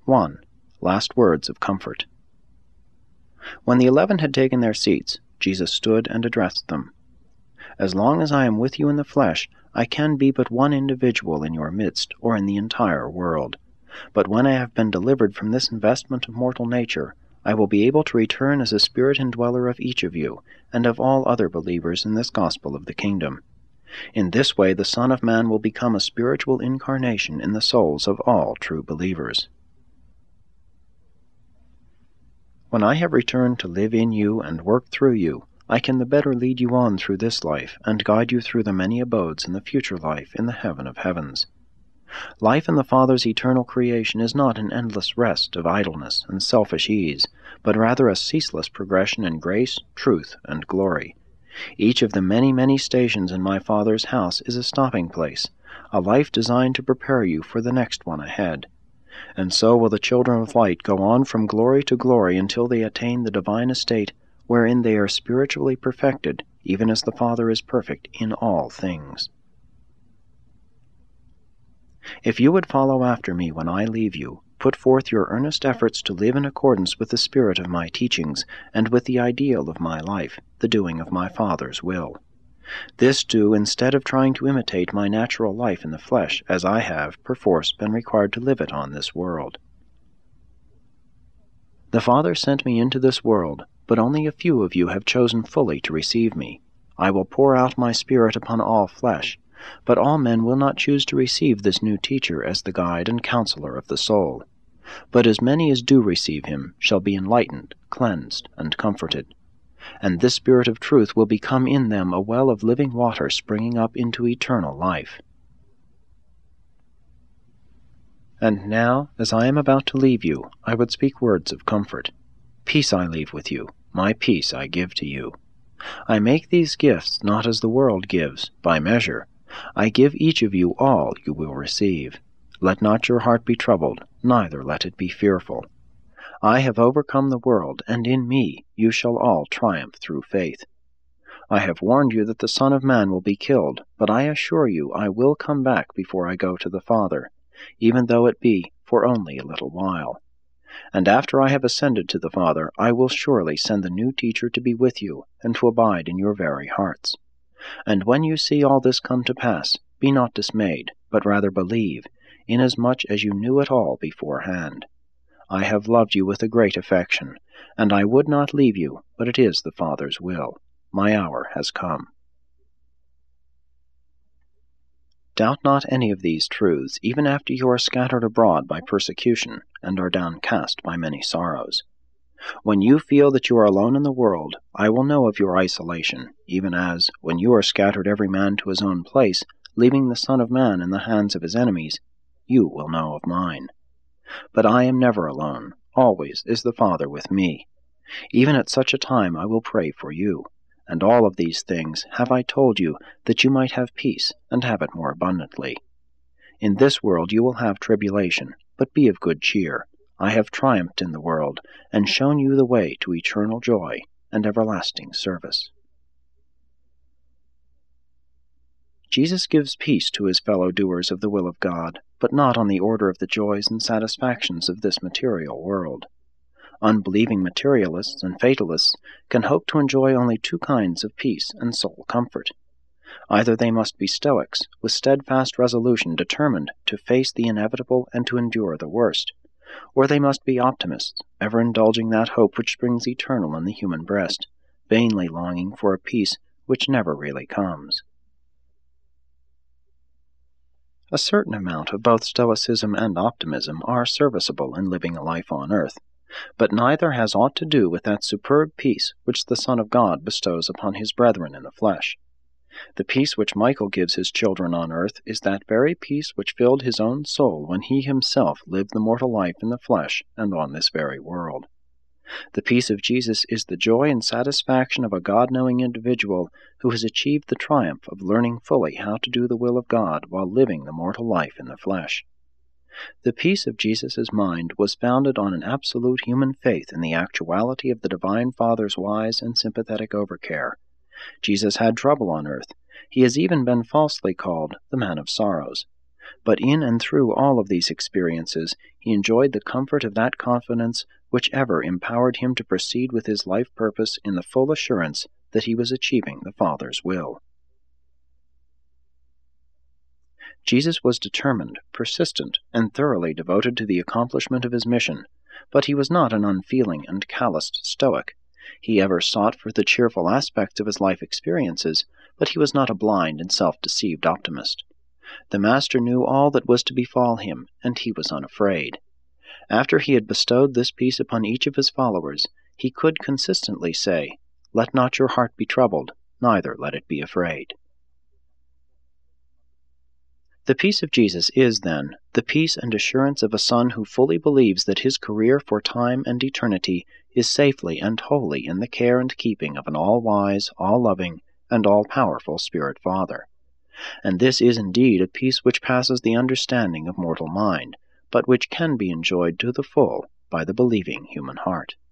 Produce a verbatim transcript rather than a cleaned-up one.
one. Last words of comfort. When the eleven had taken their seats, Jesus stood and addressed them. As long as I am with you in the flesh, I can be but one individual in your midst or in the entire world. But when I have been delivered from this investment of mortal nature, I will be able to return as a spirit indweller of each of you, and of all other believers in this gospel of the kingdom. In this way the Son of Man will become a spiritual incarnation in the souls of all true believers. When I have returned to live in you and work through you, I can the better lead you on through this life and guide you through the many abodes in the future life in the heaven of heavens. Life in the Father's eternal creation is not an endless rest of idleness and selfish ease, but rather a ceaseless progression in grace, truth, and glory. Each of the many, many stations in my Father's house is a stopping place, a life designed to prepare you for the next one ahead. And so will the children of light go on from glory to glory until they attain the divine estate wherein they are spiritually perfected, even as the Father is perfect in all things. If you would follow after me when I leave you, put forth your earnest efforts to live in accordance with the spirit of my teachings and with the ideal of my life, the doing of my Father's will. This do instead of trying to imitate my natural life in the flesh, as I have, perforce, been required to live it on this world. The Father sent me into this world, but only a few of you have chosen fully to receive me. I will pour out my Spirit upon all flesh, but all men will not choose to receive this new teacher as the guide and counselor of the soul. But as many as do receive him shall be enlightened, cleansed, and comforted. And this Spirit of truth will become in them a well of living water springing up into eternal life. And now, as I am about to leave you, I would speak words of comfort. Peace I leave with you, my peace I give to you. I make these gifts not as the world gives, by measure. I give each of you all you will receive. Let not your heart be troubled, neither let it be fearful. I have overcome the world, and in me you shall all triumph through faith. I have warned you that the Son of Man will be killed, but I assure you I will come back before I go to the Father, even though it be for only a little while. And after I have ascended to the Father, I will surely send the new teacher to be with you, and to abide in your very hearts. And when you see all this come to pass, be not dismayed, but rather believe, inasmuch as you knew it all beforehand. I have loved you with a great affection, and I would not leave you, but it is the Father's will. My hour has come. Doubt not any of these truths, even after you are scattered abroad by persecution, and are downcast by many sorrows. When you feel that you are alone in the world, I will know of your isolation, even as, when you are scattered every man to his own place, leaving the Son of Man in the hands of his enemies, you will know of mine. But I am never alone. Always is the Father with me. Even at such a time I will pray for you. And all of these things have I told you, that you might have peace, and have it more abundantly. In this world you will have tribulation, but be of good cheer. I have triumphed in the world, and shown you the way to eternal joy and everlasting service. Jesus gives peace to his fellow doers of the will of God, but not on the order of the joys and satisfactions of this material world. Unbelieving materialists and fatalists can hope to enjoy only two kinds of peace and soul comfort. Either they must be Stoics, with steadfast resolution determined to face the inevitable and to endure the worst, or they must be optimists, ever indulging that hope which springs eternal in the human breast, vainly longing for a peace which never really comes. A certain amount of both Stoicism and optimism are serviceable in living a life on earth, but neither has aught to do with that superb peace which the Son of God bestows upon his brethren in the flesh. The peace which Michael gives his children on earth is that very peace which filled his own soul when he himself lived the mortal life in the flesh and on this very world. The peace of Jesus is the joy and satisfaction of a God-knowing individual who has achieved the triumph of learning fully how to do the will of God while living the mortal life in the flesh. The peace of Jesus' mind was founded on an absolute human faith in the actuality of the Divine Father's wise and sympathetic overcare. Jesus had trouble on earth. He has even been falsely called the Man of Sorrows. But in and through all of these experiences, he enjoyed the comfort of that confidence which ever empowered him to proceed with his life purpose in the full assurance that he was achieving the Father's will. Jesus was determined, persistent, and thoroughly devoted to the accomplishment of his mission, but he was not an unfeeling and calloused stoic. He ever sought for the cheerful aspects of his life experiences, but he was not a blind and self-deceived optimist. The Master knew all that was to befall him, and he was unafraid. After he had bestowed this peace upon each of his followers, he could consistently say, "Let not your heart be troubled, neither let it be afraid." The peace of Jesus is, then, the peace and assurance of a son who fully believes that his career for time and eternity is safely and wholly in the care and keeping of an all-wise, all-loving, and all-powerful Spirit Father. And this is indeed a peace which passes the understanding of mortal mind, but which can be enjoyed to the full by the believing human heart.